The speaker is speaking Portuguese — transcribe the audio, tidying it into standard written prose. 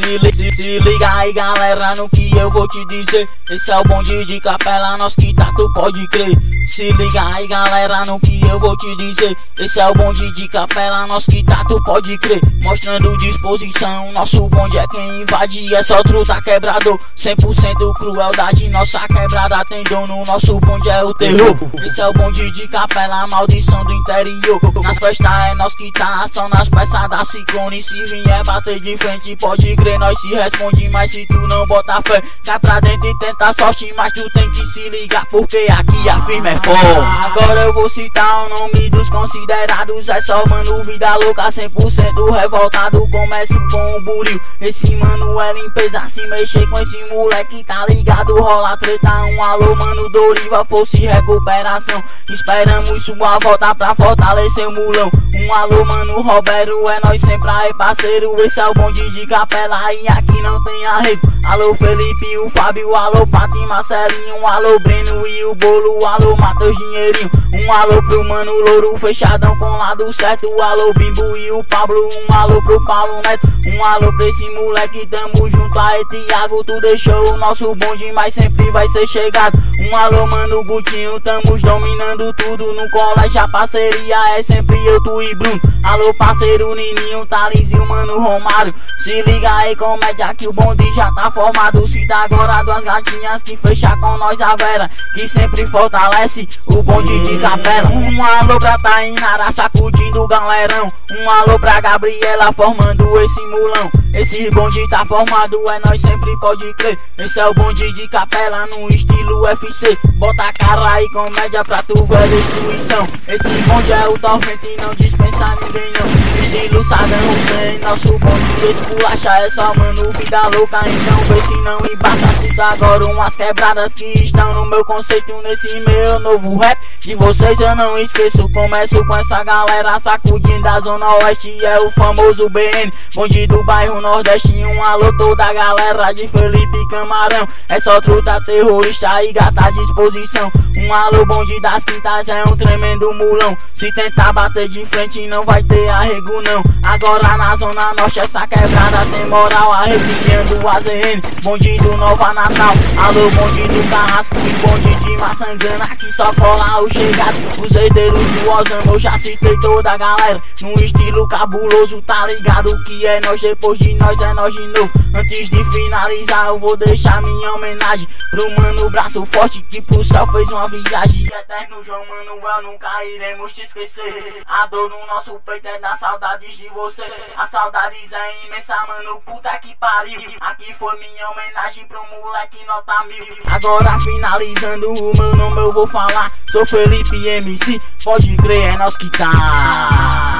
Se liga aí, galera, no que eu vou te dizer. Esse é o bonde de Capela, nós que tá, tu pode crer. Se liga aí, galera, no que eu vou te dizer. Esse é o bonde de Capela, nós que tá, tu pode crer. Mostrando disposição, nosso bonde é quem invade. É só truta quebrador, 100% crueldade. Nossa quebrada tem dono, nosso bonde é o terror. Esse é o bonde de Capela, maldição do interior. Nas festas é nós que tá, só nas peças da Ciclone. Se vier bater de frente, pode crer, nós se responde. Mas se tu não bota fé, cai pra dentro e tenta sorte. Mas tu tem que se ligar, porque aqui a firma é foda. Agora eu vou citar o nome dos considerados. É só mano, vida louca, 100% revoltado. Começo com o buril, esse mano é limpeza. Se mexer com esse moleque, tá ligado, rola treta. Um alô mano, Doriva, força e recuperação. Esperamos sua volta pra fortalecer o mulão. Um alô mano, Roberto, é nós sempre aí parceiro. Esse é o bonde de Capela e aqui não tem arrego. Alô Felipe, o Fábio, alô Pati, Marcelinho, alô Breno e o Bolo, alô Matheus Dinheirinho. Um alô pro mano Louro, fechadão com lado certo. Alô Bimbo e o Pablo, um alô pro Paulo Neto. Um alô pra esse moleque, tamo junto aí Thiago. Tu deixou o nosso bonde, mas sempre vai ser chegado. Um alô mano Gutinho, tamo dominando tudo. No colégio a parceria é sempre eu, tu e Bruno. Alô parceiro Nininho, Thales e o mano Romário. Se liga aí, comédia que o bonde já tá formado. Cita agora duas gatinhas que fecha com nós a Vera, que sempre fortalece o bonde de Capela. Um alô pra Tainara, sacudindo o galerão. Um alô pra Gabriela, formando esse mulão. Esse bonde tá formado, é nós sempre pode crer. Esse é o bonde de Capela no estilo UFC. Bota a cara e comédia pra tu ver destruição. Esse bonde é o tormento e não dispensa ninguém não. Estilo Saddam Hussein, nosso bonde esculacha. É só mano, vida louca, então vê se não embaça. Cita agora umas quebradas que estão no meu conceito. Nesse meu novo rap, de vocês eu não esqueço. Começo com essa galera sacudindo a zona oeste. É o famoso BN, bonde do bairro Nordeste. Um alô toda a galera de Felipe Camarão. É só truta terrorista e gata à disposição. Um alô bonde das quintas, é um tremendo mulão. Se tentar bater de frente não vai ter arrego não. Agora na zona norte essa quebrada tem moral. Arrepiando o AZN, bonde do Nova Natal. Alô bonde do Carrasco e bonde de Maçangana, que só cola o chegado. Os herdeiros do Osama, eu já citei toda a galera. Num estilo cabuloso, tá ligado que é nós, depois de nós é nós de novo. Antes de finalizar eu vou deixar minha homenagem pro mano Braço Forte, que pro céu fez uma viagem. Eterno João Manuel, nunca iremos te esquecer. A dor no nosso peito é das saudades de você. As saudades é imensa, mano, puta que pariu. Aqui foi minha homenagem pro moleque nota 1000. Agora finalizando o meu nome eu vou falar. Sou Felipe MC, pode crer, é nós que tá.